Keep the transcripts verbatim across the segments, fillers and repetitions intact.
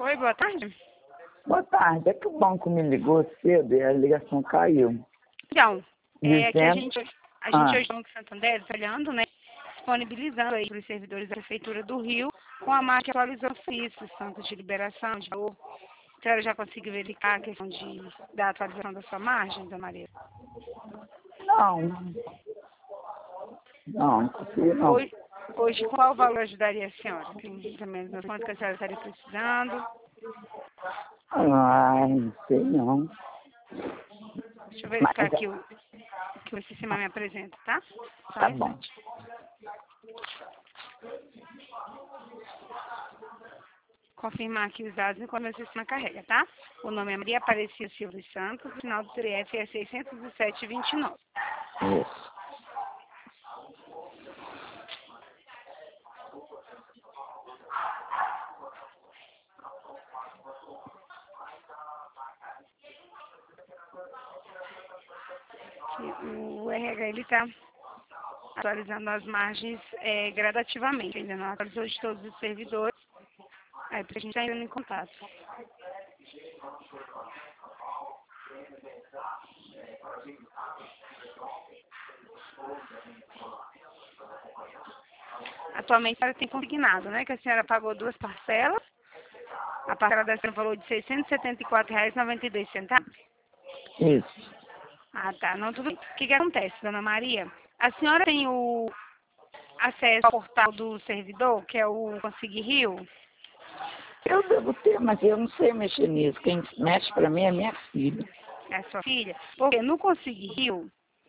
Oi, boa tarde. Boa tarde. É que o banco me ligou cedo e a ligação caiu. Então, é que a Dizendo... gente, a Ah. gente hoje no Banco Santander, trabalhando, né, disponibilizando aí para os servidores da Prefeitura do Rio com a marca que atualizou o serviço, tanto de liberação, de valor. A senhora já conseguiu verificar a questão de, da atualização da sua margem, dona Maria? Não. Não, não consegui, não. Hoje, hoje, qual valor ajudaria a senhora? Tem também as quanto que a senhora estaria precisando? Ah, não sei não. Deixa eu verificar Mas, aqui o que o sistema me apresenta, tá? Só tá um bom. instante. Confirmar aqui os dados enquanto o sistema carrega, tá? O nome é Maria Aparecida Silva dos Santos, o final do C F é seiscentos e sete vinte e nove. Isso. O R H ele está atualizando as margens é, gradativamente, ainda não atualizou de todos os servidores, aí a gente está entrando em contato. Atualmente a senhora tem consignado, né, que a senhora pagou duas parcelas, a parcela da senhora valor de seiscentos e setenta e quatro reais e noventa e dois centavos. Isso. Ah, tá, não, tudo bem. O que que acontece, dona Maria? A senhora tem o acesso ao portal do servidor, que é o Consegui Rio? Eu devo ter, mas eu não sei mexer nisso. Quem mexe pra mim é minha filha. É a sua filha? Porque no Consegui Rio,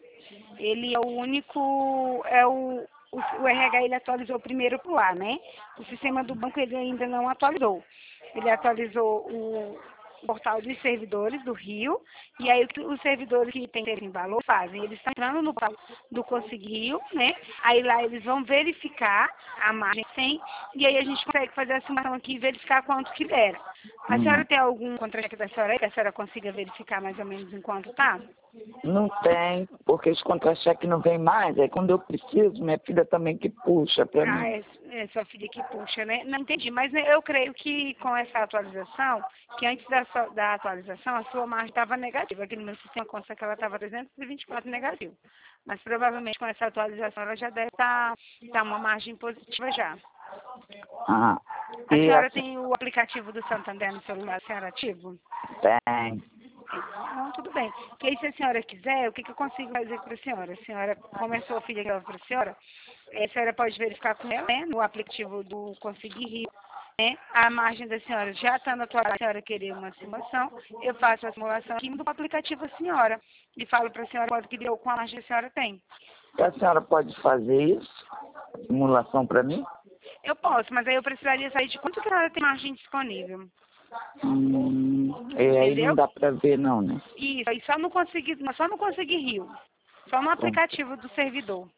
ele é o único, é o, o, o R H ele atualizou primeiro por lá, né? O sistema do banco ele ainda não atualizou. Ele atualizou o portal dos servidores do Rio, e aí os servidores que têm em valor fazem, eles estão entrando no portal do Consegui Rio, né? Aí lá eles vão verificar a margem sem, e aí a gente consegue fazer a simulação aqui e verificar quanto que dera. A senhora Hum. tem algum contra-cheque da senhora aí, que a senhora consiga verificar mais ou menos em quanto tá? Não tem, porque os contra-cheques não vêm mais. Aí quando eu preciso, minha filha também que puxa pra Ah, mim. é, é sua filha que puxa, né? Não entendi, mas eu creio que com essa atualização, que antes da, sua- da atualização, a sua margem estava negativa. Aqui no meu sistema consta que ela estava trezentos e vinte e quatro negativo. Mas provavelmente com essa atualização ela já deve estar tá, tá uma margem positiva já. Ah. A E senhora assim, tem o aplicativo do Santander no celular, a senhora ativo? tem. Não, tudo bem. Porque aí, se a senhora quiser, o que, que eu consigo fazer para a senhora? A senhora, como é sua filha que ela para a senhora, eh, a senhora pode verificar com ela, né, no aplicativo do Consegui Rio, né, a margem da senhora já está na tua, a senhora querer uma simulação, eu faço a simulação aqui no aplicativo da senhora e falo para a senhora quanto que deu com a margem que a senhora tem. A senhora pode fazer isso? Simulação pra mim? Eu posso, mas aí eu precisaria saber de quanto que a senhora tem margem disponível. Hum, é, aí não Entendeu? dá pra ver não, né? Isso, aí só não consegui, só não consegui Rio. Só no aplicativo do servidor.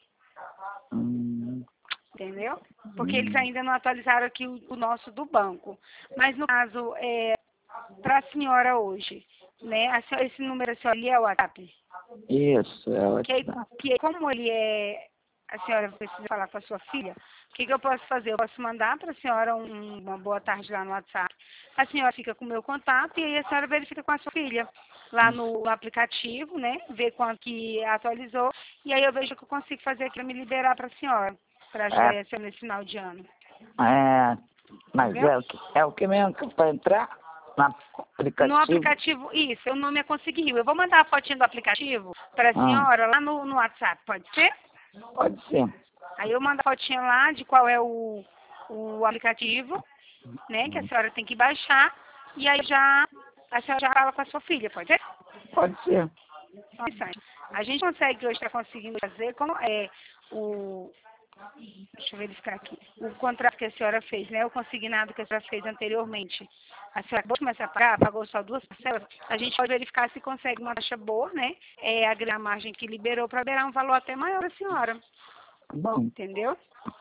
Hum, Entendeu? Porque eles hum, ainda não atualizaram aqui o, o nosso do banco. Mas no caso, é, para a senhora hoje, né? A senhora, esse número a senhora ali é o WhatsApp. isso, é Que, aí- ótimo. que como ele é, a senhora precisa falar com a sua filha, o que, que eu posso fazer? Eu posso mandar para a senhora um- uma boa tarde lá no WhatsApp. A senhora fica com o meu contato e aí a senhora verifica com a sua filha lá no, no aplicativo, né? Vê quanto que atualizou e aí eu vejo o que eu consigo fazer aqui para me liberar para a senhora, para ajudar É, a senhora nesse final de ano. é, mas Entendeu? é o que, é o que mesmo que para entrar no No aplicativo? aplicativo, isso, o nome é Consegui Rio. Eu vou mandar a fotinha do aplicativo para a Ah, senhora lá no, no WhatsApp, pode ser? pode ser. Aí eu mando a fotinha lá de qual é o, o aplicativo, né, que a senhora tem que baixar, e aí já a senhora já fala com a sua filha, pode ser? Pode ser. Só um instante. A gente consegue hoje estar conseguindo fazer como é o. Deixa eu verificar aqui. O contrato que a senhora fez, né? O consignado que a senhora fez anteriormente. A senhora acabou de começar a pagar, pagou só duas parcelas. A gente pode verificar se consegue uma taxa boa, né? É a margem que liberou para liberar um valor até maior para a senhora. Bom, Entendeu?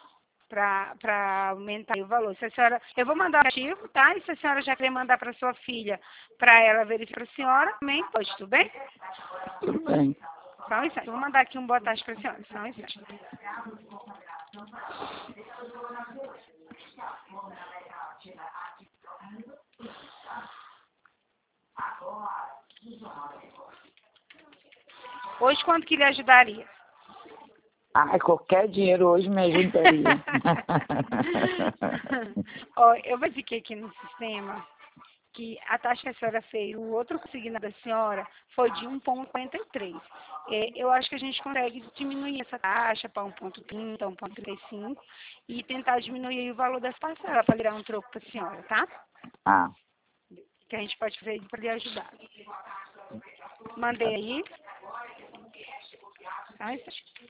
Para aumentar o valor. Se a senhora, eu vou mandar o arquivo, tá? E se a senhora já quer mandar para sua filha, para ela verificar para a senhora, também pode, tudo bem? tudo bem. Só um instante. Eu vou mandar aqui um boa tarde para a senhora. Só um instante. Hoje, quanto que lhe ajudaria? Ai, qualquer dinheiro hoje me ajudaria. Ó, eu verifiquei aqui no sistema que a taxa que a senhora fez, o outro consignado da senhora foi de um vírgula quarenta e três. É, eu acho que a gente consegue diminuir essa taxa para um vírgula trinta, um vírgula trinta e cinco e tentar diminuir o valor das parcelas para virar um troco para a senhora, tá? Ah, Que a gente pode fazer para lhe ajudar. Mandei aí. Ai,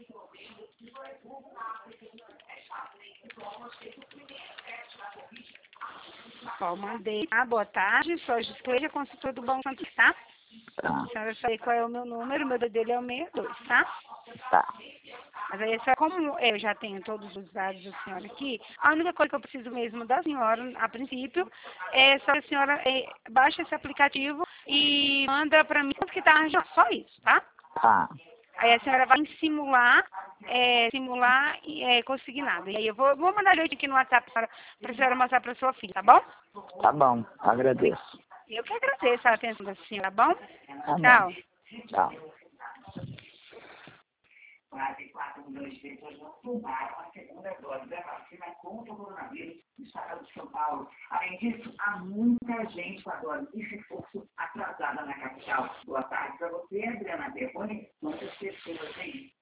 ó, mandei. Ah, boa tarde, sou a Giscleia, consultora do Banco Santos, tá? tá, A senhora sabe qual é o meu número, o meu dele é o sessenta e dois, tá? tá. Mas aí, só como eu já tenho todos os dados da senhora aqui, a única coisa que eu preciso mesmo da senhora, a princípio, é só que a senhora é, baixa esse aplicativo e manda para mim quanto que tá, só isso, tá? Tá, Aí a senhora vai simular, é, simular e é, consignado. E aí eu vou, vou mandar ele aqui no WhatsApp para a senhora mostrar para sua filha, tá bom? tá bom, agradeço. Eu que agradeço a atenção da senhora, tá bom? Tá Tchau. bom, tchau. Quase quatro milhões de pessoas não tomaram a segunda dose da vacina contra o coronavírus no estado de São Paulo. Além disso, há muita gente com a dose de reforço atrasada na capital. Boa tarde para você, Adriana Terrone. Quantas pessoas aí?